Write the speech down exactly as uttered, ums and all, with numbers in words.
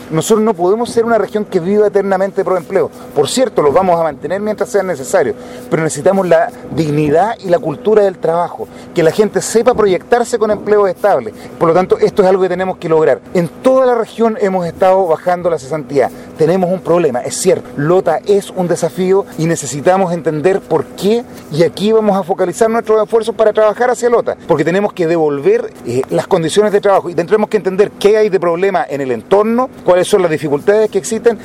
Nosotros no podemos ser una región que viva eternamente pro empleo. Por cierto, los vamos a mantener mientras sea necesario, pero necesitamos la dignidad y la cultura del trabajo, que la gente sepa proyectarse con empleos estables. Por lo tanto, esto es algo que tenemos que lograr. En toda la región hemos estado bajando la cesantía. Tenemos un problema, es cierto. Lota es un desafío y necesitamos entender por qué, y aquí vamos a focalizar nuestros esfuerzos para trabajar hacia Lota, porque tenemos que devolver eh, las condiciones de trabajo y tendremos que entender qué hay de problema en el entorno, cuáles son las dificultades que existen